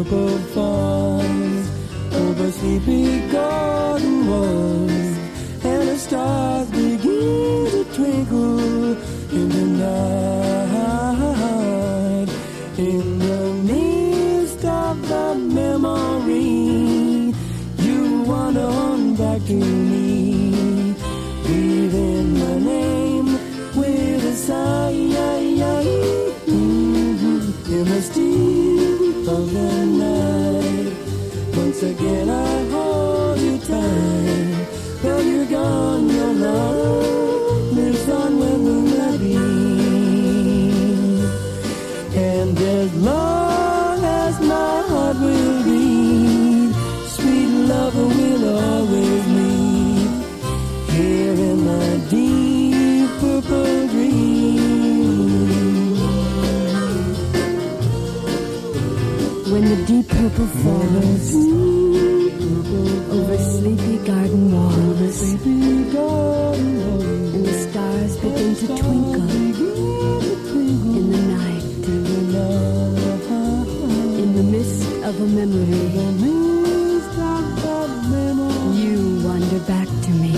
purple falls over sleepy garden walls, and the stars begin to twinkle in the night. In the midst of the memory, you wander on back to me, breathing my name with a sigh. In the still of the night, once again I hold you tight. Though you're gone, your love lives on when moonlight beams. And as long as my heart will beat, sweet lover will always meet here in my deep purple dream. When the deep purple falls over sleepy garden walls, and the stars begin to twinkle in the night, in the mist of a memory, you wander back to me,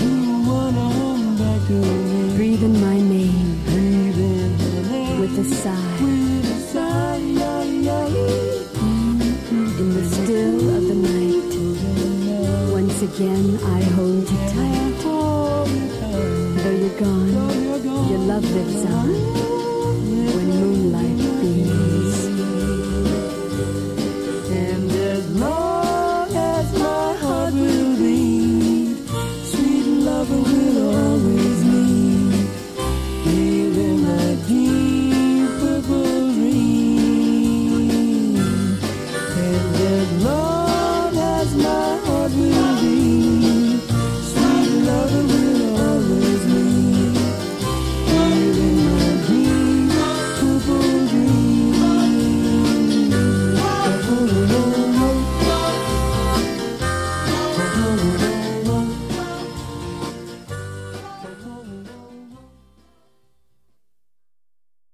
breathing my name with a sigh. In the still of the night, once again I hold you tight. Though you're gone, your love lives on.